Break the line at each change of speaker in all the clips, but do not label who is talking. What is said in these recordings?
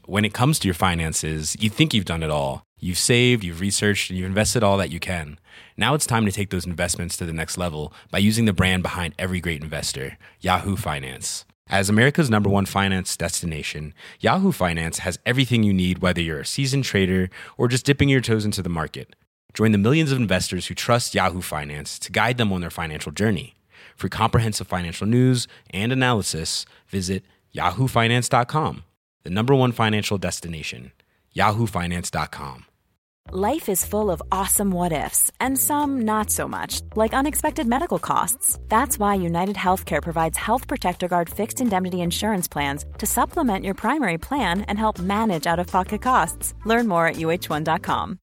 when it comes to your finances, you think you've done it all. You've saved, you've researched, and you've invested all that you can. Now it's time to take those investments to the next level by using the brand behind every great investor, Yahoo Finance. As America's #1 finance destination, Yahoo Finance has everything you need, whether you're a seasoned trader or just dipping your toes into the market. Join the millions of investors who trust Yahoo Finance to guide them on their financial journey. For comprehensive financial news and analysis, visit yahoofinance.com, the #1 financial destination, yahoofinance.com.
Life is full of awesome what-ifs, and some not so much, like unexpected medical costs. That's why United Healthcare provides Health Protector Guard fixed indemnity insurance plans to supplement your primary plan and help manage out-of-pocket costs. Learn more at uh1.com.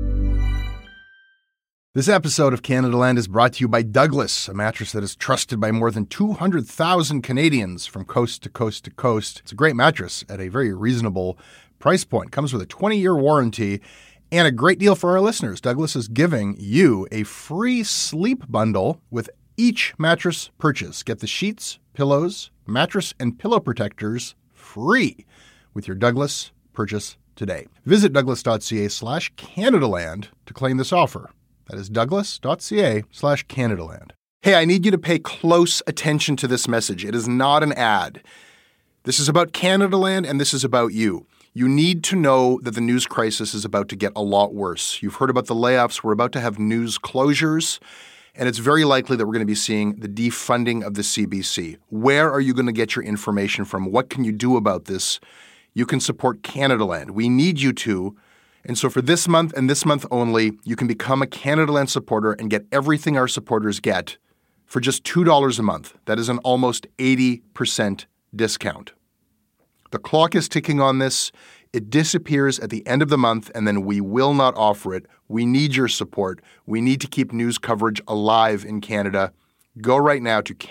This episode of Canada Land is brought to you by Douglas, a mattress that is trusted by more than 200,000 Canadians from coast to coast to coast. It's a great mattress at a very reasonable price point. Comes with a 20-year warranty. And a great deal for our listeners. Douglas is giving you a free sleep bundle with each mattress purchase. Get the sheets, pillows, mattress, and pillow protectors free with your Douglas purchase today. Visit douglas.ca/Canadaland to claim this offer. That is douglas.ca/Canadaland. Hey, I need you to pay close attention to this message. It is not an ad. This is about Canadaland, and this is about you. You need to know that the news crisis is about to get a lot worse. You've heard about the layoffs. We're about to have news closures, and it's very likely that we're going to be seeing the defunding of the CBC. Where are you going to get your information from? What can you do about this? You can support Canadaland. We need you to. And so for this month and this month only, you can become a Canadaland supporter and get everything our supporters get for just $2 a month. That is an almost 80% discount. The clock is ticking on this. It disappears at the end of the month, and then we will not offer it. We need your support. We need to keep news coverage alive in Canada. Go right now to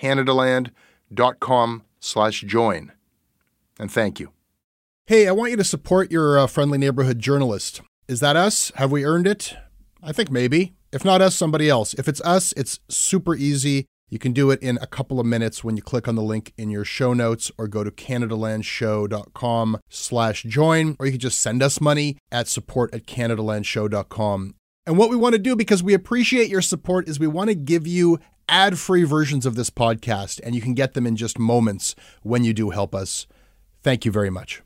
canadaland.com/join. And thank you. Hey, I want you to support your friendly neighborhood journalist. Is that us? Have we earned it? I think maybe. If not us, somebody else. If it's us, it's super easy. You can do it in a couple of minutes when you click on the link in your show notes or go to canadalandshow.com/join, or you can just send us money at support@canadalandshow.com. And what we want to do, because we appreciate your support, is we want to give you ad-free versions of this podcast, and you can get them in just moments when you do help us. Thank you very much.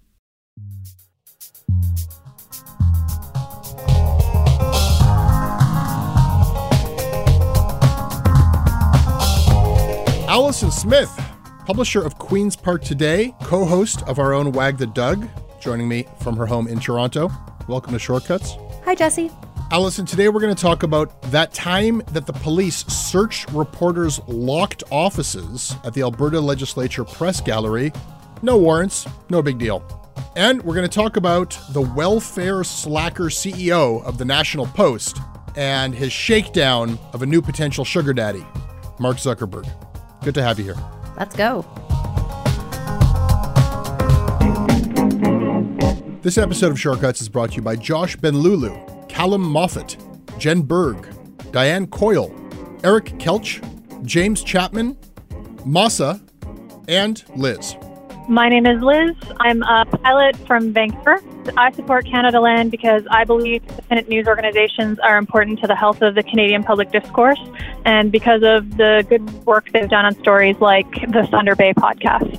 Allison Smith, publisher of Queen's Park Today, co-host of our own Wag the Doug, joining me from her home in Toronto. Welcome to Shortcuts.
Hi, Jesse.
Allison, today we're going to talk about that time that the police searched reporters' locked offices at the Alberta Legislature Press Gallery. No warrants, no big deal. And we're going to talk about the welfare slacker CEO of the National Post and his shakedown of a new potential sugar daddy, Mark Zuckerberg. Good to have you here.
Let's go.
This episode of Shortcuts is brought to you by Josh Benlulu, Callum Moffat, Jen Berg, Diane Coyle, Eric Kelch, James Chapman, Masa, and Liz.
My name is Liz. I'm a pilot from Vancouver. I support Canadaland because I believe independent news organizations are important to the health of the Canadian public discourse, and because of the good work they've done on stories like the Thunder Bay podcast.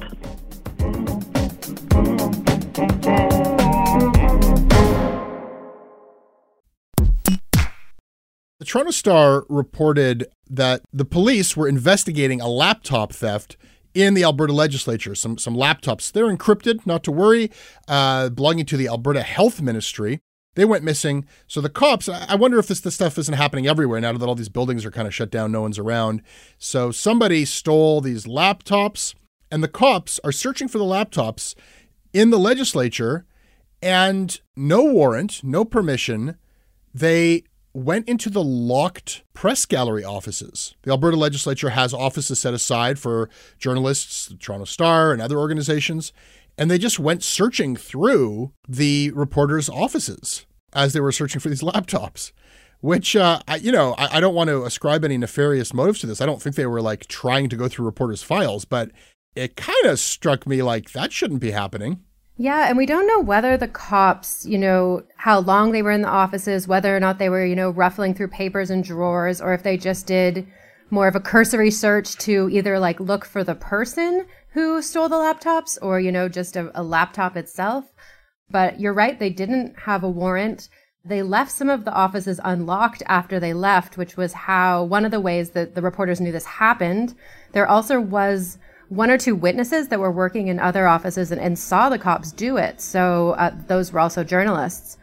The Toronto Star reported that the police were investigating a laptop theft in the Alberta legislature. Some laptops. They're encrypted, not to worry, belonging to the Alberta Health Ministry. They went missing. So the cops, I wonder if this stuff isn't happening everywhere now that all these buildings are kind of shut down, no one's around. So somebody stole these laptops, and the cops are searching for the laptops in the legislature, and no warrant, no permission. They went into the locked press gallery offices. The Alberta legislature has offices set aside for journalists, the Toronto Star and other organizations, and they just went searching through the reporters' offices as they were searching for these laptops, which, I don't want to ascribe any nefarious motives to this. I don't think they were like trying to go through reporters' files, but it kind of struck me like that shouldn't be happening.
Yeah, and we don't know whether the cops, how long they were in the offices, whether or not they were, ruffling through papers and drawers, or if they just did more of a cursory search to either like look for the person who stole the laptops or, just a laptop itself. But you're right, they didn't have a warrant. They left some of the offices unlocked after they left, which was one of the ways that the reporters knew this happened. There also was one or two witnesses that were working in other offices and saw the cops do it. So those were also journalists.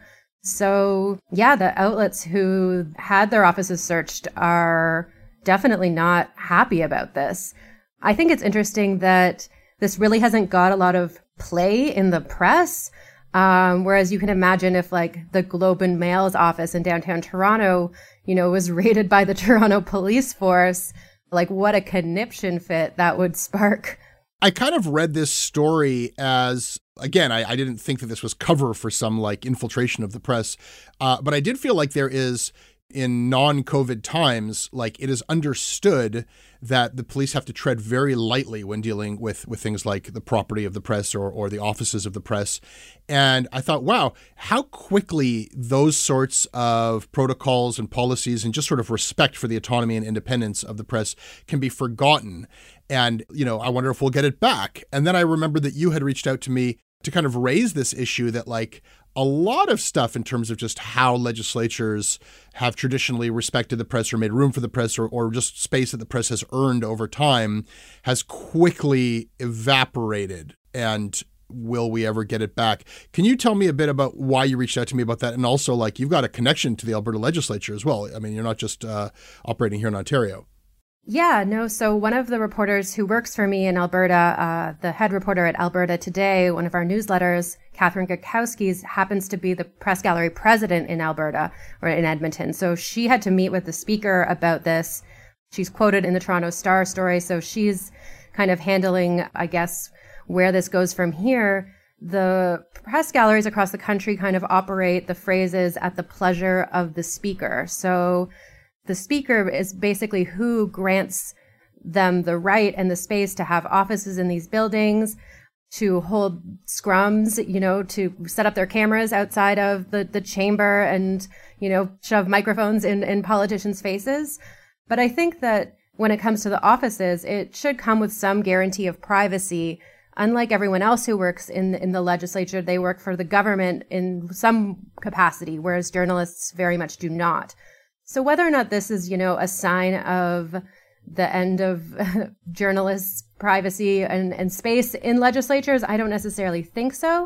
So yeah, the outlets who had their offices searched are definitely not happy about this. I think it's interesting that this really hasn't got a lot of play in the press. Whereas you can imagine if like the Globe and Mail's office in downtown Toronto, was raided by the Toronto police force, like what a conniption fit that would spark.
I kind of read this story as, again, I didn't think that this was cover for some like infiltration of the press, but I did feel like there is, in non-COVID times, like it is understood that the police have to tread very lightly when dealing with things like the property of the press or the offices of the press. And I thought, wow, how quickly those sorts of protocols and policies and just sort of respect for the autonomy and independence of the press can be forgotten. And, I wonder if we'll get it back. And then I remember that you had reached out to me to kind of raise this issue that like a lot of stuff in terms of just how legislatures have traditionally respected the press or made room for the press or just space that the press has earned over time has quickly evaporated. And will we ever get it back? Can you tell me a bit about why you reached out to me about that? And also, like, you've got a connection to the Alberta legislature as well. I mean, you're not just operating here in Ontario.
Yeah, no. So one of the reporters who works for me in Alberta, the head reporter at Alberta Today, one of our newsletters, Catherine Gukowski, happens to be the press gallery president in Alberta or in Edmonton. So she had to meet with the speaker about this. She's quoted in the Toronto Star story. So she's kind of handling, I guess, where this goes from here. The press galleries across the country kind of operate the phrases at the pleasure of the speaker. So the speaker is basically who grants them the right and the space to have offices in these buildings, to hold scrums, to set up their cameras outside of the chamber and, shove microphones in politicians' faces. But I think that when it comes to the offices, it should come with some guarantee of privacy. Unlike everyone else who works in the legislature, they work for the government in some capacity, whereas journalists very much do not. So whether or not this is, a sign of the end of journalists' privacy and space in legislatures, I don't necessarily think so.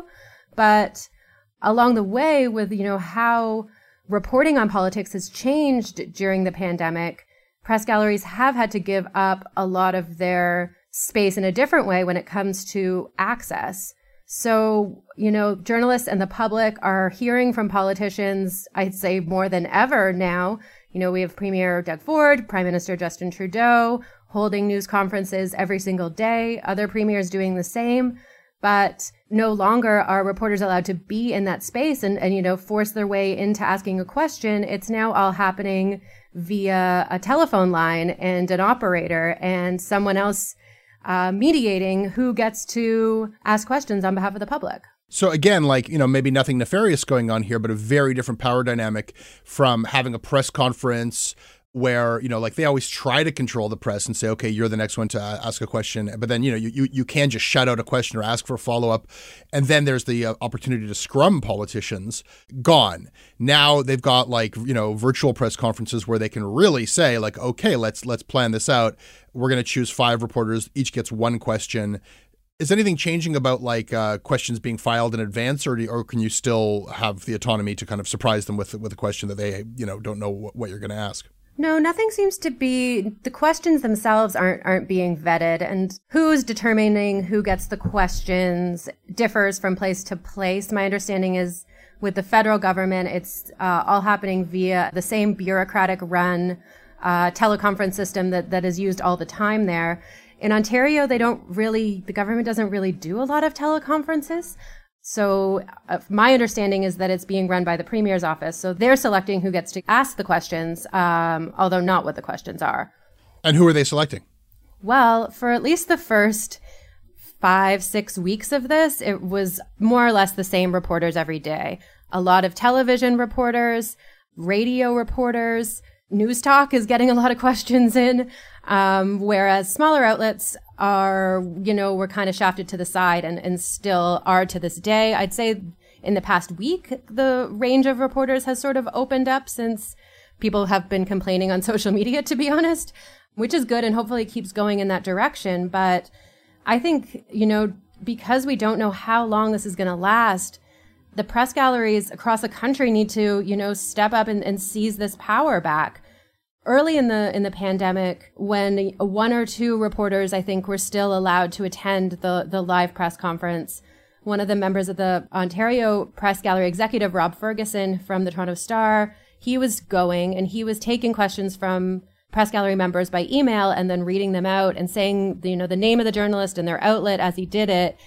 But along the way with, how reporting on politics has changed during the pandemic, press galleries have had to give up a lot of their space in a different way when it comes to access. So, journalists and the public are hearing from politicians, I'd say more than ever now. We have Premier Doug Ford, Prime Minister Justin Trudeau holding news conferences every single day, other premiers doing the same. But no longer are reporters allowed to be in that space and force their way into asking a question. It's now all happening via a telephone line and an operator and someone else mediating who gets to ask questions on behalf of the public.
So again, maybe nothing nefarious going on here, but a very different power dynamic from having a press conference where, they always try to control the press and say, okay, you're the next one to ask a question. But then, you can just shut out a question or ask for a follow-up. And then there's the opportunity to scrum politicians. Gone. Now they've got virtual press conferences where they can really say okay, let's plan this out. We're going to choose 5 reporters. Each gets one question. Is anything changing about questions being filed in advance, or can you still have the autonomy to kind of surprise them with a question that they don't know what you're going to ask?
No, nothing seems to be. The questions themselves aren't being vetted, and who's determining who gets the questions differs from place to place. My understanding is with the federal government, it's all happening via the same bureaucratic run teleconference system that is used all the time there. In Ontario, the government doesn't really do a lot of teleconferences. So my understanding is that it's being run by the Premier's office. So they're selecting who gets to ask the questions, although not what the questions are.
And who are they selecting?
Well, for at least the first 5-6 weeks of this, it was more or less the same reporters every day. A lot of television reporters, radio reporters. News Talk is getting a lot of questions in, whereas smaller outlets were kind of shafted to the side and still are to this day. I'd say in the past week, the range of reporters has sort of opened up since people have been complaining on social media, to be honest, which is good and hopefully keeps going in that direction. But I think, because we don't know how long this is going to last, the press galleries across the country need to, step up and seize this power back. Early in the pandemic, when 1 or 2 reporters, I think, were still allowed to attend the live press conference, one of the members of the Ontario Press Gallery executive, Rob Ferguson from the Toronto Star, he was going and he was taking questions from press gallery members by email and then reading them out and saying, the name of the journalist and their outlet as he did it.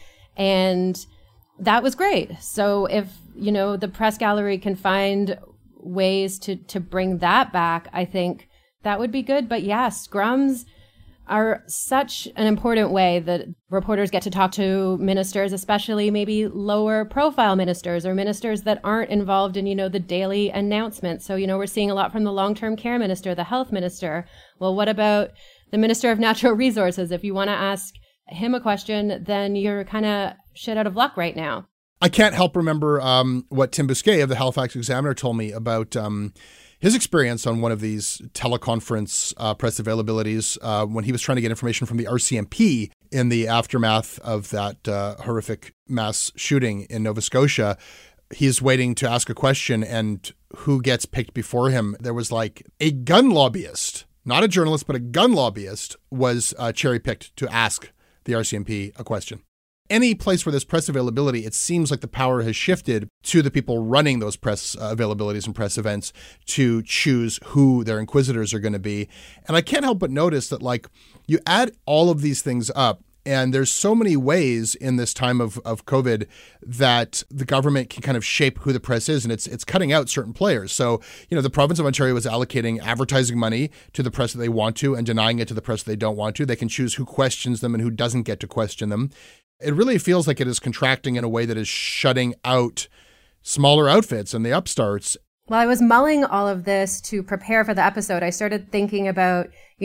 And that was great. So if, the press gallery can find ways to bring that back, I think that would be good. But yeah, scrums are such an important way that reporters get to talk to ministers, especially maybe lower profile ministers or ministers that aren't involved in, the daily announcements. So, we're seeing a lot from the long-term care minister, the health minister. Well, what about the Minister of Natural Resources? If you want to ask him a question, then you're kind of shit out of luck right now.
I can't help remember what Tim Bousquet of the Halifax Examiner told me about his experience on one of these teleconference press availabilities when he was trying to get information from the RCMP in the aftermath of that horrific mass shooting in Nova Scotia. He's waiting to ask a question, and who gets picked before him? There was like a gun lobbyist, not a journalist, but a gun lobbyist was cherry-picked to ask the RCMP a question. Any place where there's press availability, it seems like the power has shifted to the people running those press availabilities and press events to choose who their inquisitors are going to be. And I can't help but notice that, you add all of these things up, and there's so many ways in this time of COVID that the government can kind of shape who the press is, and it's cutting out certain players. So, the province of Ontario is allocating advertising money to the press that they want to and denying it to the press that they don't want to. They can choose who questions them and who doesn't get to question them. It really feels like it is contracting in a way that is shutting out smaller outfits and the upstarts.
Well, I was mulling all of this to prepare for the episode. I started thinking about,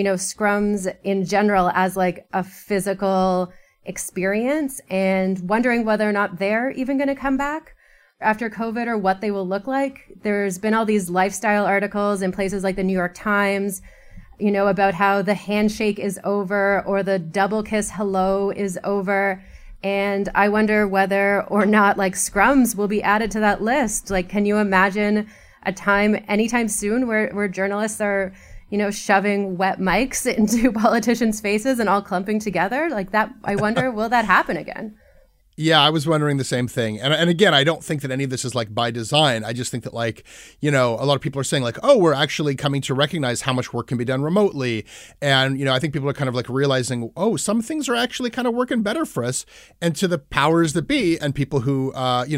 scrums in general as like a physical experience and wondering whether or not they're even going to come back after COVID or what they will look like. There's been all these lifestyle articles in places like the New York Times, about how the handshake is over or the double kiss hello is over. And I wonder whether or not scrums will be added to that list. Can you imagine a time anytime soon where journalists are, shoving wet mics into politicians' faces and all clumping together like that? I wonder, will that happen again?
Yeah, I was wondering the same thing. And again, I don't think that any of this is by design. I just think that a lot of people are saying oh, we're actually coming to recognize how much work can be done remotely. And, I think people are kind of realizing, oh, some things are actually kind of working better for us. And to the powers that be and people who,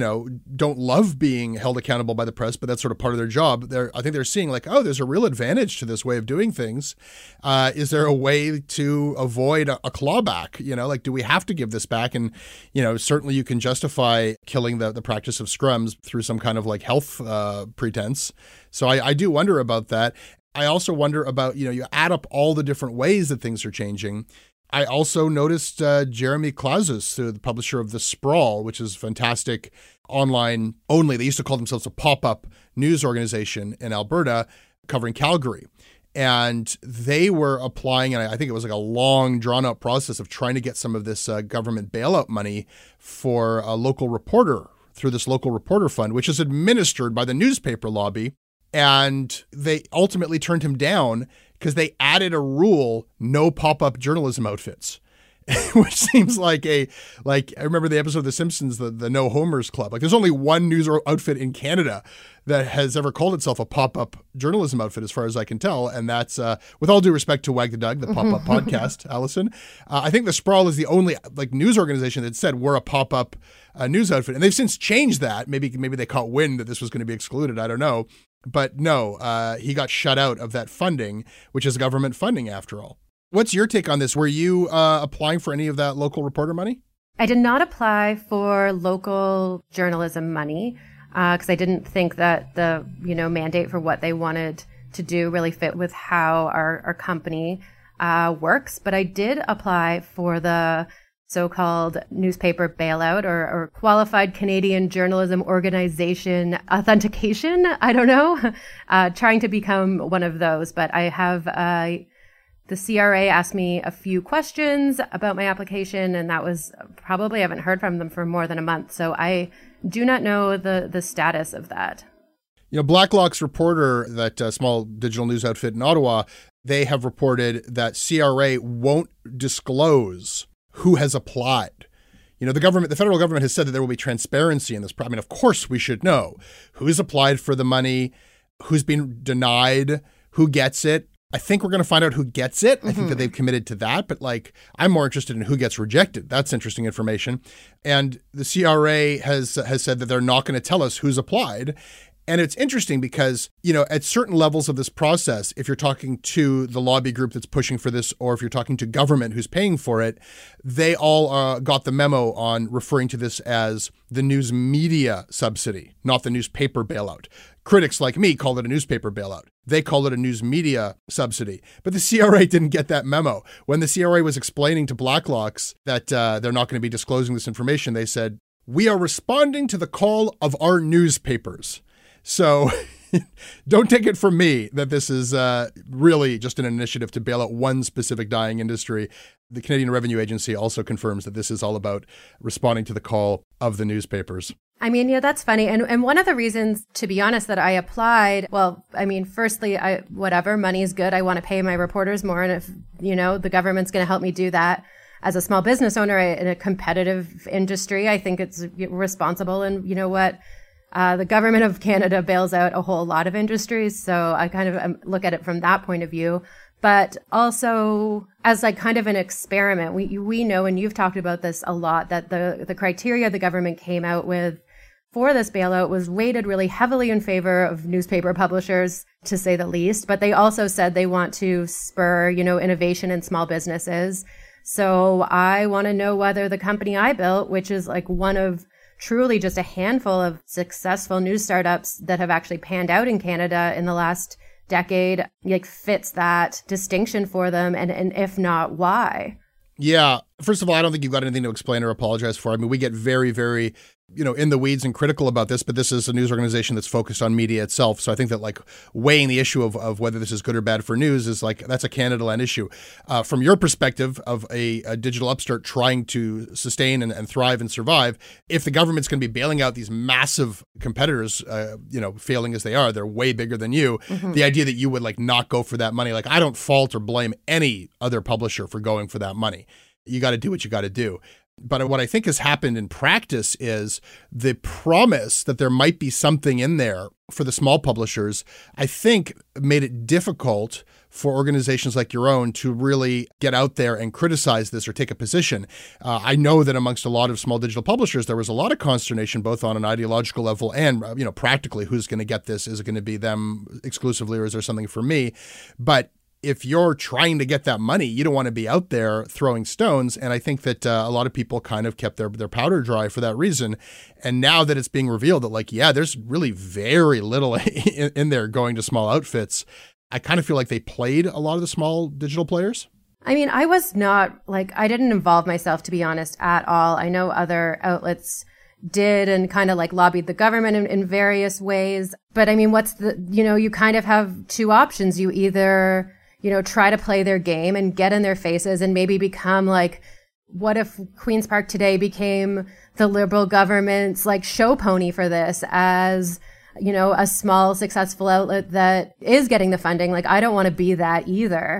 don't love being held accountable by the press, but that's sort of part of their job. I think they're seeing oh, there's a real advantage to this way of doing things. Is there a way to avoid a clawback? Do we have to give this back? And, certainly you can justify killing the practice of scrums through some kind of health pretense. So I do wonder about that. I also wonder about, you add up all the different ways that things are changing. I also noticed Jeremy Clausus, the publisher of The Sprawl, which is fantastic online only. They used to call themselves a pop-up news organization in Alberta covering Calgary. And they were applying, and I think it was a long, drawn-out process of trying to get some of this government bailout money for a local reporter through this local reporter fund, which is administered by the newspaper lobby. And they ultimately turned him down because they added a rule, no pop-up journalism outfits. Which seems I remember the episode of The Simpsons, the No Homers Club. There's only one news outfit in Canada that has ever called itself a pop-up journalism outfit, as far as I can tell. And that's, with all due respect to Wag the Dog, the pop-up podcast, Allison. I think The Sprawl is the only news organization that said we're a pop-up news outfit. And they've since changed that. Maybe they caught wind that this was going to be excluded. I don't know. But no, he got shut out of that funding, which is government funding after all. What's your take on this? Were you applying for any of that local reporter money?
I did not apply for local journalism money because I didn't think that the mandate for what they wanted to do really fit with how our company works. But I did apply for the so-called newspaper bailout or Qualified Canadian Journalism Organization authentication. I don't know, trying to become one of those. But I have the CRA asked me a few questions about my application, and that was probably, I haven't heard from them for more than a month. So I do not know the status of that.
Blacklock's reporter, that small digital news outfit in Ottawa, they have reported that CRA won't disclose who has applied. The federal government has said that there will be transparency in this. I mean, of course we should know who's applied for the money, who's been denied, who gets it. I think we're going to find out who gets it. I think that they've committed to that, but I'm more interested in who gets rejected. That's interesting information. And the CRA has said that they're not going to tell us who's applied. And it's interesting because, at certain levels of this process, if you're talking to the lobby group that's pushing for this, or if you're talking to government who's paying for it, they all got the memo on referring to this as the news media subsidy, not the newspaper bailout. Critics like me call it a newspaper bailout. They call it a news media subsidy. But the CRA didn't get that memo. When the CRA was explaining to Blacklocks that they're not going to be disclosing this information, they said, "We are responding to the call of our newspapers." So don't take it from me that this is really just an initiative to bail out one specific dying industry. The Canadian Revenue Agency also confirms that this is all about responding to the call of the newspapers.
I mean, that's funny. And one of the reasons, to be honest, that I applied, firstly, whatever, money is good. I want to pay my reporters more. And if, the government's going to help me do that as a small business owner in a competitive industry, I think it's responsible. And you know what? The government of Canada bails out a whole lot of industries. So I kind of look at it from that point of view. But also as kind of an experiment, we know, and you've talked about this a lot, that the criteria the government came out with for this bailout was weighted really heavily in favor of newspaper publishers, to say the least. But they also said they want to spur, innovation in small businesses. So I want to know whether the company I built, which is one of truly just a handful of successful news startups that have actually panned out in Canada in the last decade, fits that distinction for them. And if not, why?
Yeah. First of all, I don't think you've got anything to explain or apologize for. I mean, we get very, very, in the weeds and critical about this, but this is a news organization that's focused on media itself. So I think that weighing the issue of whether this is good or bad for news is that's a Canada Land issue. From your perspective of a digital upstart trying to sustain and thrive and survive, if the government's going to be bailing out these massive competitors, failing as they are, they're way bigger than you. Mm-hmm. The idea that you would not go for that money, I don't fault or blame any other publisher for going for that money. You got to do what you got to do. But what I think has happened in practice is the promise that there might be something in there for the small publishers, I think made it difficult for organizations like your own to really get out there and criticize this or take a position. I know that amongst a lot of small digital publishers, there was a lot of consternation, both on an ideological level and, practically who's going to get this. Is it going to be them exclusively, or is there something for me? But if you're trying to get that money, you don't want to be out there throwing stones. And I think that a lot of people kind of kept their powder dry for that reason. And now that it's being revealed that there's really very little in there going to small outfits, I kind of feel like they played a lot of the small digital players.
I mean, I was not I didn't involve myself, to be honest, at all. I know other outlets did and kind of lobbied the government in various ways. But I mean, what's you kind of have two options. You either try to play their game and get in their faces and maybe become what if Queen's Park Today became the Liberal government's show pony for this as, a small successful outlet that is getting the funding. I don't want to be that either.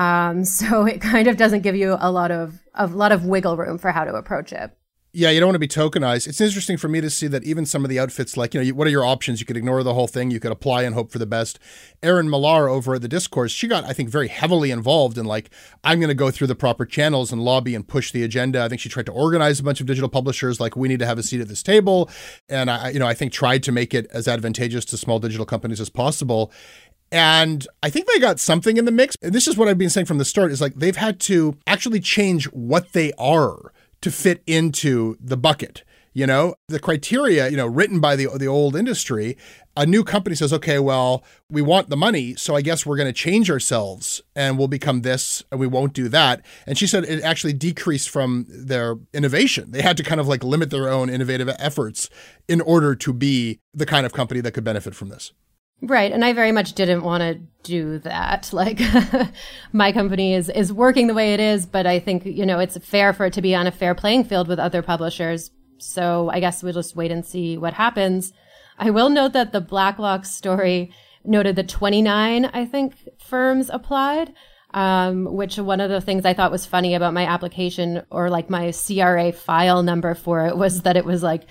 So it kind of doesn't give you a lot of wiggle room for how to approach it.
Yeah, you don't want to be tokenized. It's interesting for me to see that even some of the outfits, what are your options? You could ignore the whole thing. You could apply and hope for the best. Erin Millar over at The Discourse, she got, I think, very heavily involved in I'm going to go through the proper channels and lobby and push the agenda. I think she tried to organize a bunch of digital publishers, we need to have a seat at this table. And I think tried to make it as advantageous to small digital companies as possible. And I think they got something in the mix. And this is what I've been saying from the start is they've had to actually change what they are to fit into the bucket. You know, the criteria, written by the old industry, a new company says, okay, well, we want the money, so I guess we're going to change ourselves and we'll become this and we won't do that. And she said it actually decreased from their innovation. They had to kind of like limit their own innovative efforts in order to be the kind of company that could benefit from this.
Right. And I very much didn't want to do that. Like my company is working the way it is, but I think, it's fair for it to be on a fair playing field with other publishers. So I guess we'll just wait and see what happens. I will note that the Blacklock story noted that 29, I think, firms applied, which one of the things I thought was funny about my application or like my CRA file number for it was that it was like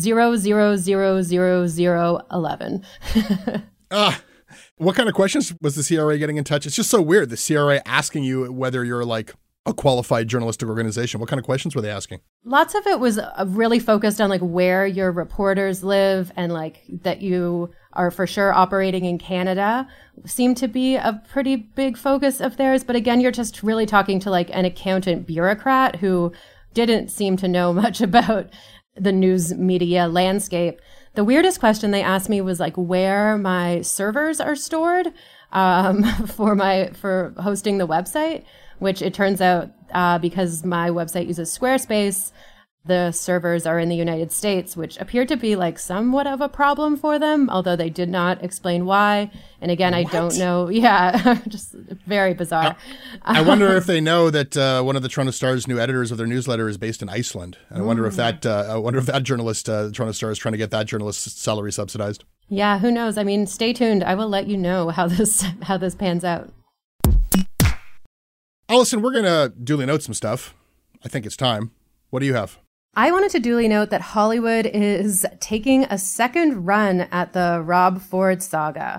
0000011.
What kind of questions was the CRA getting in touch? It's just so weird. The CRA asking you whether you're like a qualified journalistic organization. What kind of questions were they asking?
Lots of it was really focused on like where your reporters live and like that you are for sure operating in Canada seemed to be a pretty big focus of theirs. But again, you're just really talking to like an accountant bureaucrat who didn't seem to know much about the news media landscape. The weirdest question they asked me was like where my servers are stored for hosting the website, which it turns out because my website uses Squarespace, the servers are in the United States, which appeared to be like somewhat of a problem for them, although they did not explain why. And again, I don't know. Yeah, just very bizarre.
I wonder if they know that one of the Toronto Star's new editors of their newsletter is based in Iceland. And I wonder if that journalist, Toronto Star, is trying to get that journalist's salary subsidized.
Yeah, who knows? I mean, stay tuned. I will let you know how this pans out.
Allison, we're going to duly note some stuff. I think it's time. What do you have?
I wanted to duly note that Hollywood is taking a second run at the Rob Ford saga.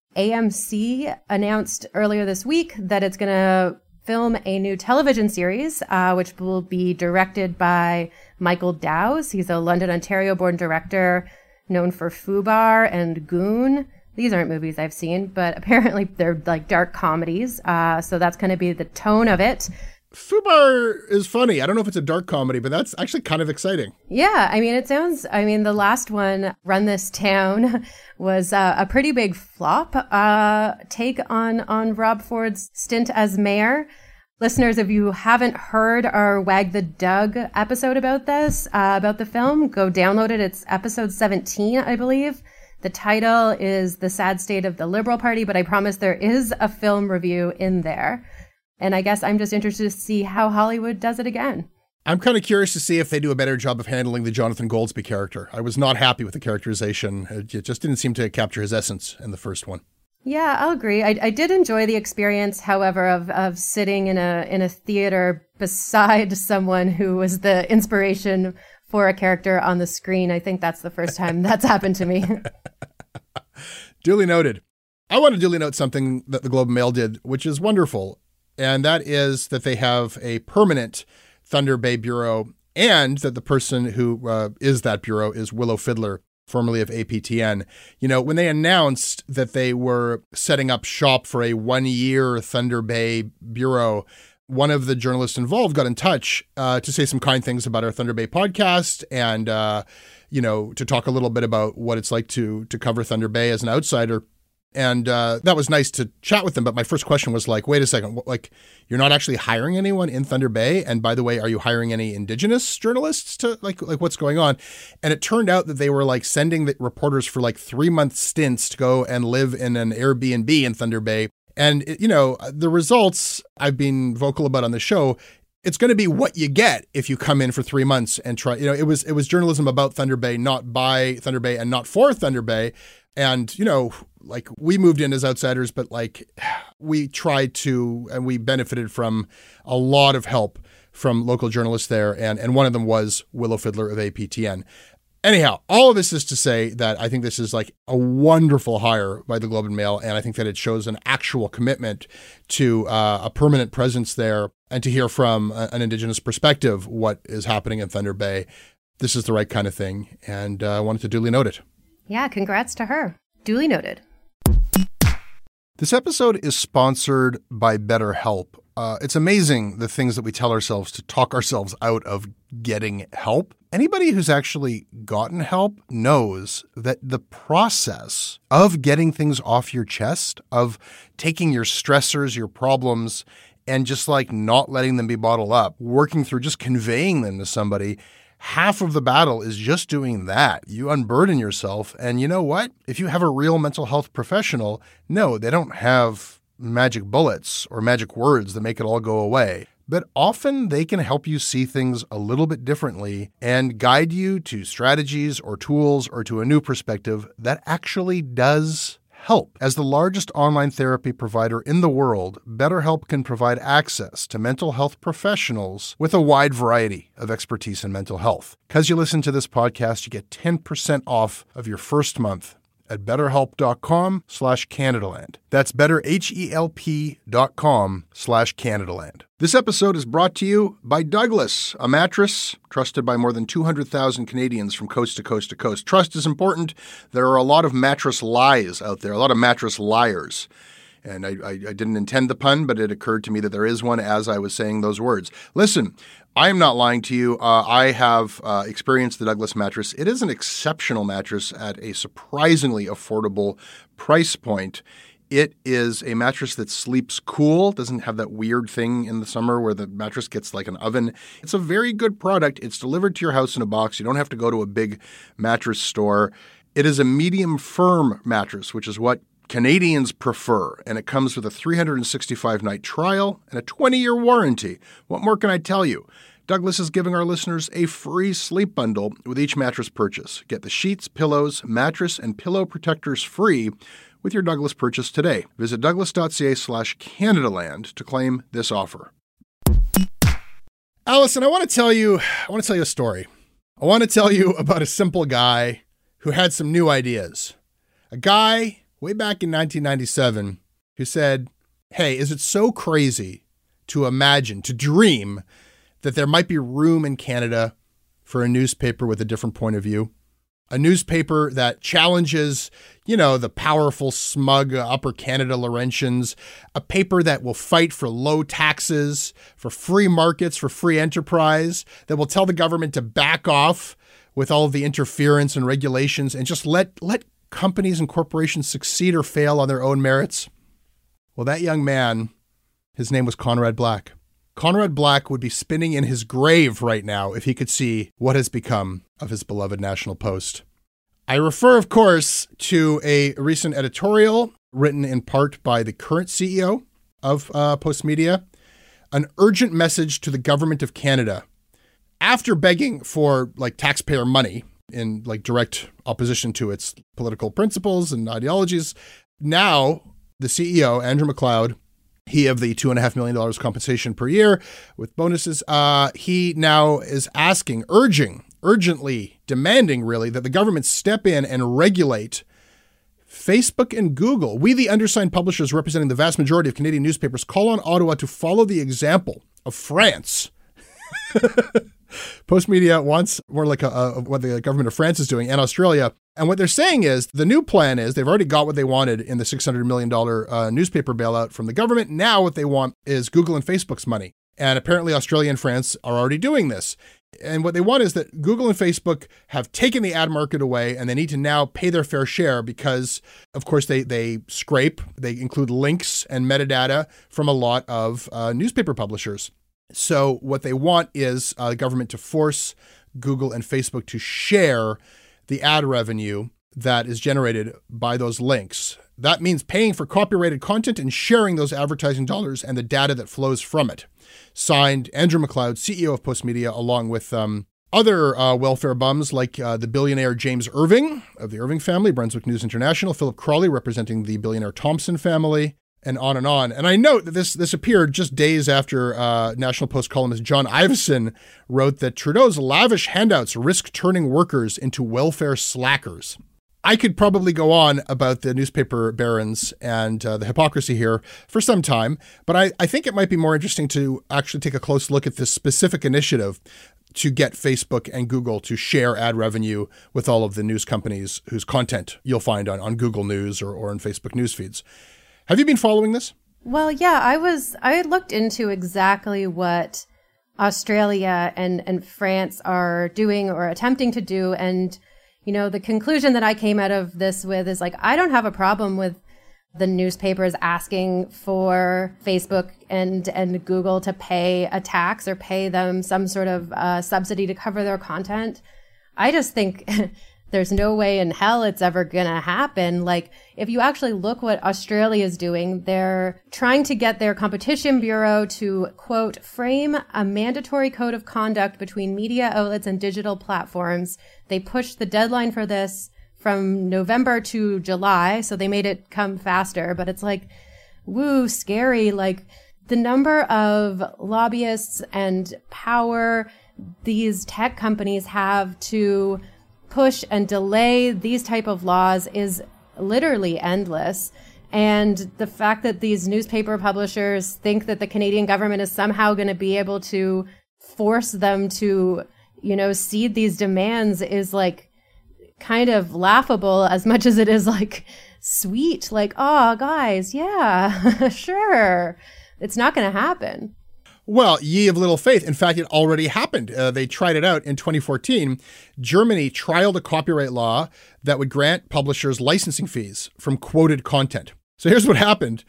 AMC announced earlier this week that it's going to film a new television series, which will be directed by Michael Dowse. He's a London, Ontario-born director known for Fubar and Goon. These aren't movies I've seen, but apparently they're like dark comedies. So that's going to be the tone of it.
Fubar is funny. I don't know if it's a dark comedy, but that's actually kind of exciting.
Yeah, the last one, Run This Town, was a pretty big flop take on Rob Ford's stint as mayor. Listeners, if you haven't heard our Wag the Dug episode about this, about the film, go download it. It's episode 17, I believe. The title is The Sad State of the Liberal Party, but I promise there is a film review in there. And I guess I'm just interested to see how Hollywood does it again.
I'm kind of curious to see if they do a better job of handling the Jonathan Goldsby character. I was not happy with the characterization. It just didn't seem to capture his essence in the first one.
Yeah, I'll agree. I did enjoy the experience, however, of sitting in a theater beside someone who was the inspiration for a character on the screen. I think that's the first time that's happened to me.
Duly noted. I want to duly note something that the Globe and Mail did, which is wonderful. And that is that they have a permanent Thunder Bay bureau and that the person who is that bureau is Willow Fiddler, formerly of APTN. When they announced that they were setting up shop for a 1-year Thunder Bay bureau, one of the journalists involved got in touch to say some kind things about our Thunder Bay podcast and, to talk a little bit about what it's like to cover Thunder Bay as an outsider. And that was nice to chat with them. But my first question was like, wait a second, like you're not actually hiring anyone in Thunder Bay? And by the way, are you hiring any Indigenous journalists to like what's going on? And it turned out that they were like sending the reporters for like 3-month stints to go and live in an Airbnb in Thunder Bay. And, the results I've been vocal about on the show, it's going to be what you get if you come in for 3 months and try, it was journalism about Thunder Bay, not by Thunder Bay and not for Thunder Bay. And, like we moved in as outsiders, but like we tried to, and we benefited from a lot of help from local journalists there. And one of them was Willow Fiddler of APTN. Anyhow, all of this is to say that I think this is like a wonderful hire by the Globe and Mail. And I think that it shows an actual commitment to a permanent presence there and to hear from an Indigenous perspective what is happening in Thunder Bay. This is the right kind of thing. And I wanted to duly note it.
Yeah, congrats to her. Duly noted.
This episode is sponsored by BetterHelp. It's amazing the things that we tell ourselves to talk ourselves out of getting help. Anybody who's actually gotten help knows that the process of getting things off your chest, of taking your stressors, your problems, and just like not letting them be bottled up, working through just conveying them to somebody, half of the battle is just doing that. You unburden yourself. And you know what? If you have a real mental health professional, no, they don't have magic bullets or magic words that make it all go away. But often they can help you see things a little bit differently and guide you to strategies or tools or to a new perspective that actually does help. As the largest online therapy provider in the world, BetterHelp can provide access to mental health professionals with a wide variety of expertise in mental health. Because you listen to this podcast, you get 10% off of your first month at betterhelp.com/Canadaland. That's betterhelp.com/Canadaland. This episode is brought to you by Douglas, a mattress trusted by more than 200,000 Canadians from coast to coast to coast. Trust is important. There are a lot of mattress lies out there, a lot of mattress liars. And I didn't intend the pun, but it occurred to me that there is one as I was saying those words. Listen, I am not lying to you. I have experienced the Douglas mattress. It is an exceptional mattress at a surprisingly affordable price point. It is a mattress that sleeps cool, doesn't have that weird thing in the summer where the mattress gets like an oven. It's a very good product. It's delivered to your house in a box. You don't have to go to a big mattress store. It is a medium firm mattress, which is what Canadians prefer, and it comes with a 365-night trial and a 20-year warranty. What more can I tell you? Douglas is giving our listeners a free sleep bundle with each mattress purchase. Get the sheets, pillows, mattress, and pillow protectors free with your Douglas purchase today. Visit douglas.ca/Canadaland to claim this offer. Allison, I want to tell you a story. I want to tell you about a simple guy who had some new ideas. A guy way back in 1997 who said, hey, is it so crazy to imagine, to dream that there might be room in Canada for a newspaper with a different point of view? A newspaper that challenges, the powerful, smug Upper Canada Laurentians. A paper that will fight for low taxes, for free markets, for free enterprise, that will tell the government to back off with all of the interference and regulations and just let companies and corporations succeed or fail on their own merits. Well, that young man, his name was Conrad Black. Conrad Black would be spinning in his grave right now if he could see what has become of his beloved National Post. I refer, of course, to a recent editorial written in part by the current CEO of Postmedia, an urgent message to the government of Canada. After begging for taxpayer money in direct opposition to its political principles and ideologies, now the CEO, Andrew MacLeod, he of the $2.5 million compensation per year with bonuses, he now is urgently demanding really that the government step in and regulate Facebook and Google. We, the undersigned publishers representing the vast majority of Canadian newspapers, call on Ottawa to follow the example of France. Postmedia wants more like what the government of France is doing, and Australia. And what they're saying is the new plan is they've already got what they wanted in the $600 million newspaper bailout from the government. Now what they want is Google and Facebook's money. And apparently Australia and France are already doing this. And what they want is that Google and Facebook have taken the ad market away, and they need to now pay their fair share because, of course, they scrape, they include links and metadata from a lot of newspaper publishers. So what they want is the government to force Google and Facebook to share the ad revenue that is generated by those links. That means paying for copyrighted content and sharing those advertising dollars and the data that flows from it. Signed, Andrew MacLeod, CEO of Postmedia, along with other welfare bums like the billionaire James Irving of the Irving family, Brunswick News International, Philip Crawley representing the billionaire Thompson family, and on and on. And I note that this appeared just days after National Post columnist John Iveson wrote that Trudeau's lavish handouts risk turning workers into welfare slackers. I could probably go on about the newspaper barons and the hypocrisy here for some time, but I think it might be more interesting to actually take a close look at this specific initiative to get Facebook and Google to share ad revenue with all of the news companies whose content you'll find on Google News or in Facebook news feeds. Have you been following this?
Well, yeah, I had looked into exactly what Australia and France are doing or attempting to do. And, the conclusion that I came out of this with is like, I don't have a problem with the newspapers asking for Facebook and Google to pay a tax or pay them some sort of subsidy to cover their content. I just think there's no way in hell it's ever going to happen. Like, if you actually look what Australia is doing, they're trying to get their competition bureau to, quote, frame a mandatory code of conduct between media outlets and digital platforms. They pushed the deadline for this from November to July, so they made it come faster. But it's like, woo, scary. Like, the number of lobbyists and power these tech companies have to push and delay these type of laws is literally endless. And the fact that these newspaper publishers think that the Canadian government is somehow going to be able to force them to, cede these demands is like kind of laughable as much as it is like sweet. Like, oh, guys, yeah, sure. It's not going to happen.
Well, ye of little faith. In fact, it already happened. They tried it out in 2014. Germany trialed a copyright law that would grant publishers licensing fees from quoted content. So here's what happened.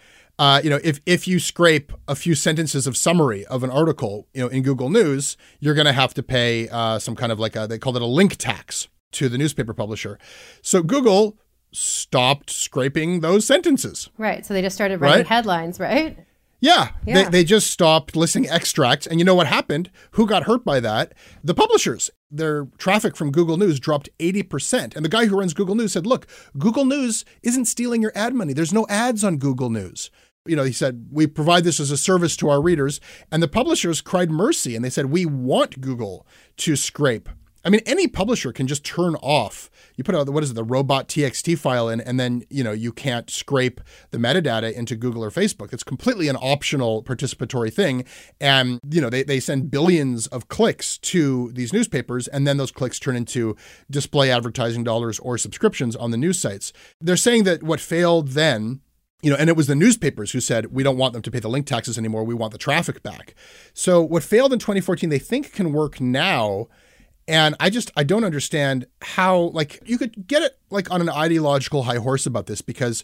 If you scrape a few sentences of summary of an article, in Google News, you're going to have to pay some kind of they called it a link tax to the newspaper publisher. So Google stopped scraping those sentences.
Right. So they just started writing headlines, right?
Yeah. They just stopped listing extracts. And you know what happened? Who got hurt by that? The publishers. Their traffic from Google News dropped 80%. And the guy who runs Google News said, look, Google News isn't stealing your ad money. There's no ads on Google News. He said, we provide this as a service to our readers. And the publishers cried mercy. And they said, we want Google to scrape. I mean, any publisher can just turn off. You put out the robot.txt file in, and then, you can't scrape the metadata into Google or Facebook. It's completely an optional participatory thing. And, they send billions of clicks to these newspapers, and then those clicks turn into display advertising dollars or subscriptions on the news sites. They're saying that what failed then, and it was the newspapers who said, we don't want them to pay the link taxes anymore. We want the traffic back. So what failed in 2014, they think can work now. And I don't understand how, you could get it on an ideological high horse about this because,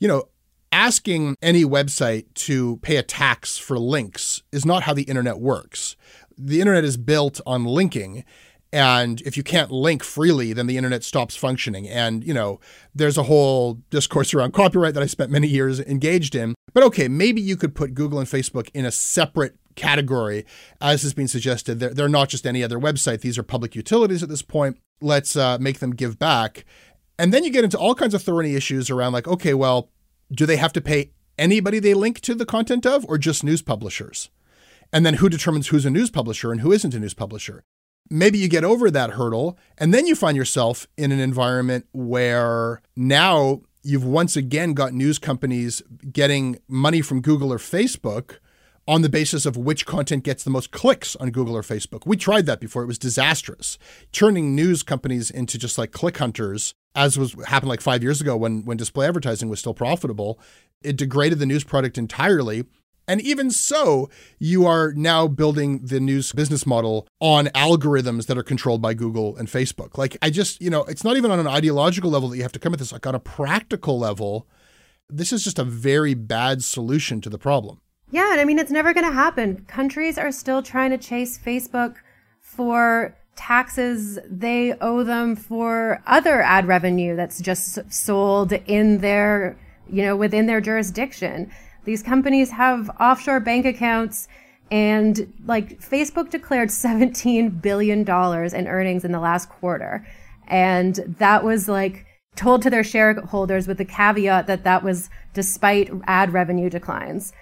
asking any website to pay a tax for links is not how the internet works. The internet is built on linking. And if you can't link freely, then the internet stops functioning. And, there's a whole discourse around copyright that I spent many years engaged in. But okay, maybe you could put Google and Facebook in a separate category, as has been suggested. They're not just any other website. These are public utilities at this point. Let's make them give back. And then you get into all kinds of thorny issues around okay, well, do they have to pay anybody they link to the content of or just news publishers? And then who determines who's a news publisher and who isn't a news publisher? Maybe you get over that hurdle and then you find yourself in an environment where now you've once again got news companies getting money from Google or Facebook on the basis of which content gets the most clicks on Google or Facebook. We tried that before. It was disastrous. Turning news companies into just click hunters, as happened 5 years ago when display advertising was still profitable. It degraded the news product entirely. And even so, you are now building the news business model on algorithms that are controlled by Google and Facebook. It's not even on an ideological level that you have to come at this. On a practical level, this is just a very bad solution to the problem.
Yeah, and I mean, it's never going to happen. Countries are still trying to chase Facebook for taxes they owe them for other ad revenue that's just sold in their, within their jurisdiction. These companies have offshore bank accounts, and Facebook declared $17 billion in earnings in the last quarter. And that was told to their shareholders with the caveat that was despite ad revenue declines.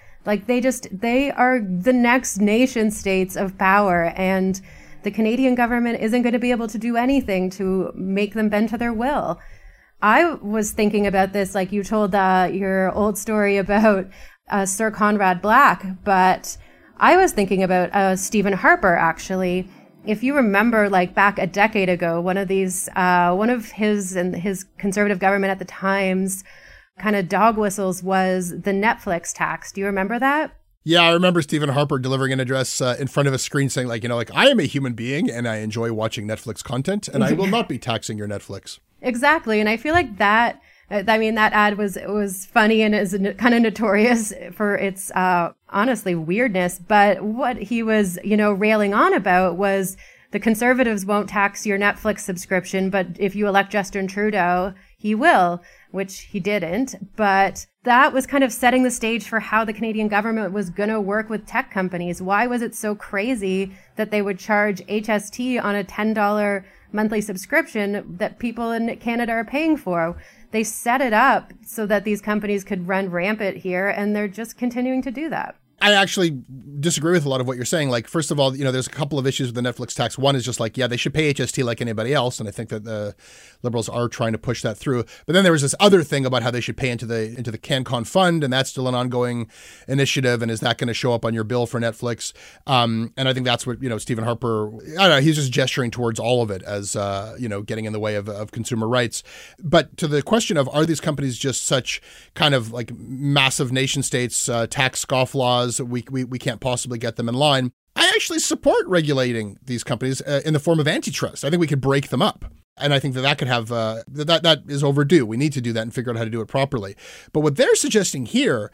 They are the next nation states of power, and the Canadian government isn't going to be able to do anything to make them bend to their will. I was thinking about this, you told your old story about Sir Conrad Black, but I was thinking about Stephen Harper, actually. If you remember, back a decade ago, one of his and his conservative government at the time's kind of dog whistles was the Netflix tax. Do you remember that?
Yeah, I remember Stephen Harper delivering an address in front of a screen saying I am a human being and I enjoy watching Netflix content and I will not be taxing your Netflix.
Exactly. And I feel like that ad was funny and is kind of notorious for its, honestly, weirdness. But what he was, railing on about was the conservatives won't tax your Netflix subscription, but if you elect Justin Trudeau, he will, which he didn't. But that was kind of setting the stage for how the Canadian government was going to work with tech companies. Why was it so crazy that they would charge HST on a $10 monthly subscription that people in Canada are paying for? They set it up so that these companies could run rampant here, and they're just continuing to do that.
I actually disagree with a lot of what you're saying. Like, first of all, there's a couple of issues with the Netflix tax. One is just they should pay HST like anybody else. And I think that the Liberals are trying to push that through. But then there was this other thing about how they should pay into the CanCon fund. And that's still an ongoing initiative. And is that going to show up on your bill for Netflix? And I think that's what, Stephen Harper, I don't know, he's just gesturing towards all of it as, getting in the way of consumer rights. But to the question of, are these companies just such kind of massive nation states, tax scofflaws? We can't possibly get them in line. I actually support regulating these companies in the form of antitrust. I think we could break them up. And I think that could have, that is overdue. We need to do that and figure out how to do it properly. But what they're suggesting here,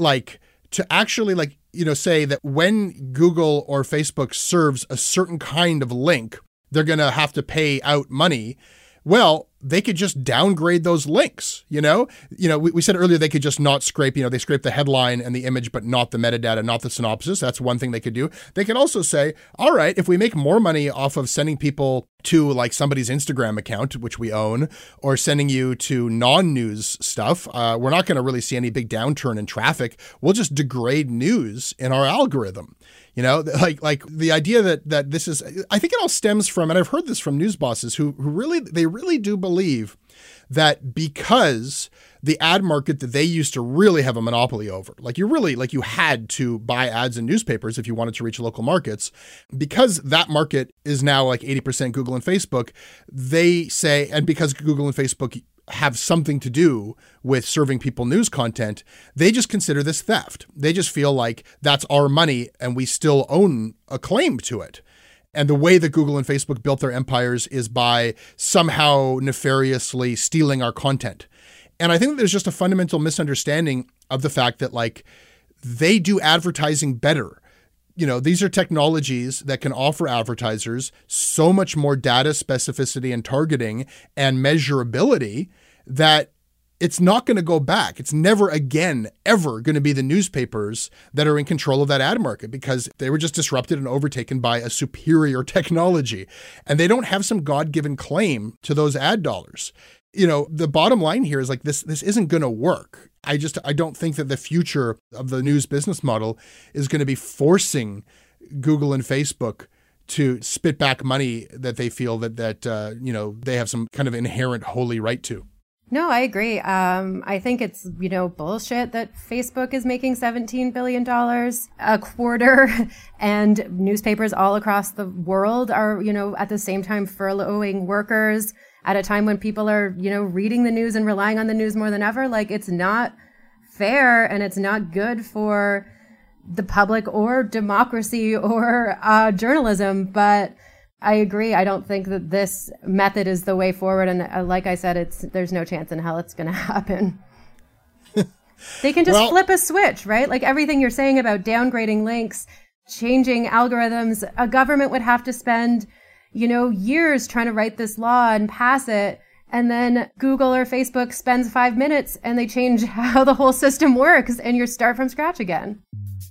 to actually say that when Google or Facebook serves a certain kind of link, they're going to have to pay out money. Well, they could just downgrade those links, we said earlier they could just not scrape, they scrape the headline and the image, but not the metadata, not the synopsis. That's one thing they could do. They could also say, all right, if we make more money off of sending people to somebody's Instagram account, which we own, or sending you to non-news stuff, we're not going to really see any big downturn in traffic. We'll just degrade news in our algorithm. The idea that this is, I think it all stems from, and I've heard this from news bosses who really do believe that because the ad market that they used to really have a monopoly over, you had to buy ads in newspapers if you wanted to reach local markets, because that market is now 80% Google and Facebook, they say, and because Google and Facebook have something to do with serving people news content, they just consider this theft. They just feel like that's our money and we still own a claim to it. And the way that Google and Facebook built their empires is by somehow nefariously stealing our content. And I think that there's just a fundamental misunderstanding of the fact that they do advertising better. These are technologies that can offer advertisers so much more data specificity and targeting and measurability that it's not going to go back. It's never again, ever going to be the newspapers that are in control of that ad market because they were just disrupted and overtaken by a superior technology. And they don't have some God-given claim to those ad dollars. The bottom line here is this isn't going to work. I don't think that the future of the news business model is going to be forcing Google and Facebook to spit back money that they feel that they have some kind of inherent holy right to.
No, I agree. I think it's, bullshit that Facebook is making $17 billion a quarter and newspapers all across the world are, at the same time furloughing workers at a time when people are, reading the news and relying on the news more than ever. It's not fair and it's not good for the public or democracy or journalism. But I agree. I don't think that this method is the way forward. And like I said, there's no chance in hell it's going to happen. They can just flip a switch, right? Everything you're saying about downgrading links, changing algorithms, a government would have to spend, years trying to write this law and pass it. And then Google or Facebook spends 5 minutes and they change how the whole system works and you start from scratch again.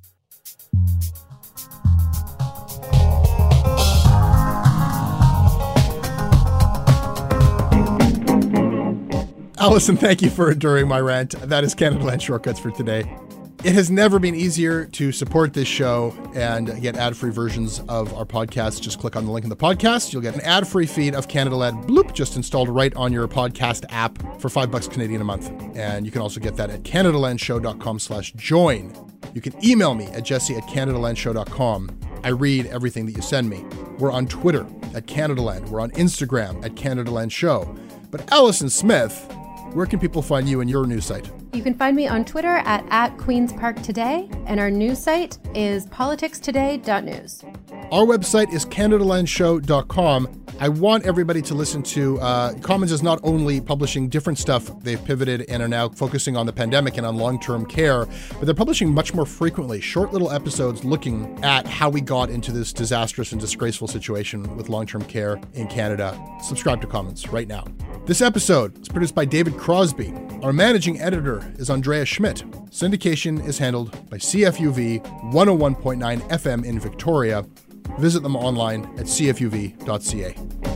Allison, thank you for enduring my rant. That is Canadaland Shortcuts for today. It has never been easier to support this show and get ad-free versions of our podcast. Just click on the link in the podcast. You'll get an ad-free feed of Canadaland Bloop just installed right on your podcast app for $5 Canadian a month. And you can also get that at CanadaLandShow.com/join. You can email me at jesse@CanadaLandShow.com. I read everything that you send me. We're on Twitter at Canadaland. We're on Instagram at Canadaland Show. But Allison Smith, where can people find you and your news site?
You can find me on Twitter at Queen's Park Today, and our news site is politicstoday.news.
Our website is CanadaLandShow.com. I want everybody to listen to Commons is not only publishing different stuff, they've pivoted and are now focusing on the pandemic and on long-term care, but they're publishing much more frequently, short little episodes looking at how we got into this disastrous and disgraceful situation with long-term care in Canada. Subscribe to Commons right now. This episode is produced by David Crosby. Our managing editor is Andrea Schmidt. Syndication is handled by CFUV 101.9 FM in Victoria. Visit them online at cfuv.ca.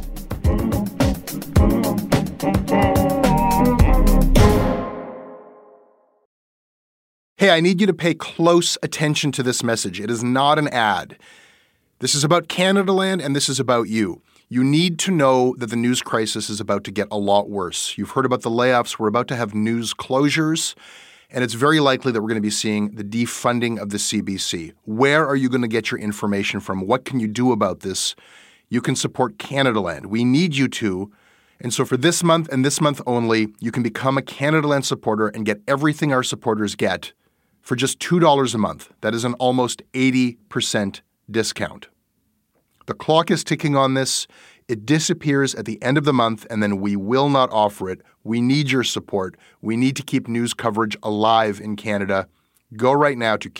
Hey, I need you to pay close attention to this message. It is not an ad. This is about Canadaland, and this is about you. You need to know that the news crisis is about to get a lot worse. You've heard about the layoffs. We're about to have news closures, and it's very likely that we're going to be seeing the defunding of the CBC. Where are you going to get your information from? What can you do about this? You can support Canadaland. We need you to. And so for this month and this month only, you can become a Canadaland supporter and get everything our supporters get for just $2 a month. That is an almost 80% discount. The clock is ticking on this. It disappears at the end of the month, and then we will not offer it. We need your support. We need to keep news coverage alive in Canada. Go right now to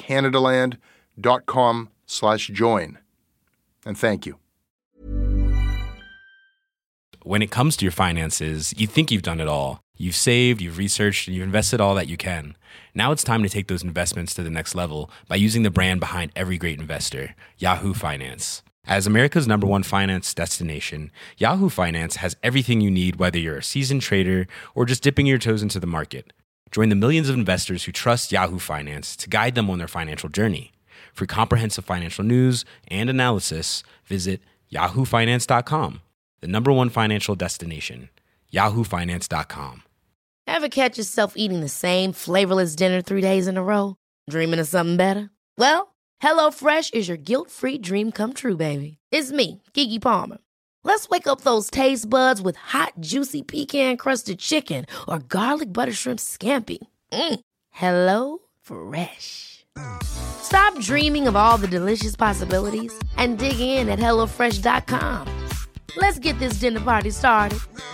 canadaland.com/join. And thank you.
When it comes to your finances, you think you've done it all. You've saved, you've researched, and you've invested all that you can. Now it's time to take those investments to the next level by using the brand behind every great investor, Yahoo Finance. As America's #1 finance destination, Yahoo Finance has everything you need, whether you're a seasoned trader or just dipping your toes into the market. Join the millions of investors who trust Yahoo Finance to guide them on their financial journey. For comprehensive financial news and analysis, visit yahoofinance.com, the #1 financial destination, yahoofinance.com.
Ever catch yourself eating the same flavorless dinner 3 days in a row? Dreaming of something better? Well, HelloFresh is your guilt-free dream come true, baby. It's me, Keke Palmer. Let's wake up those taste buds with hot, juicy pecan-crusted chicken or garlic butter shrimp scampi. Hello Fresh. Stop dreaming of all the delicious possibilities and dig in at HelloFresh.com. Let's get this dinner party started.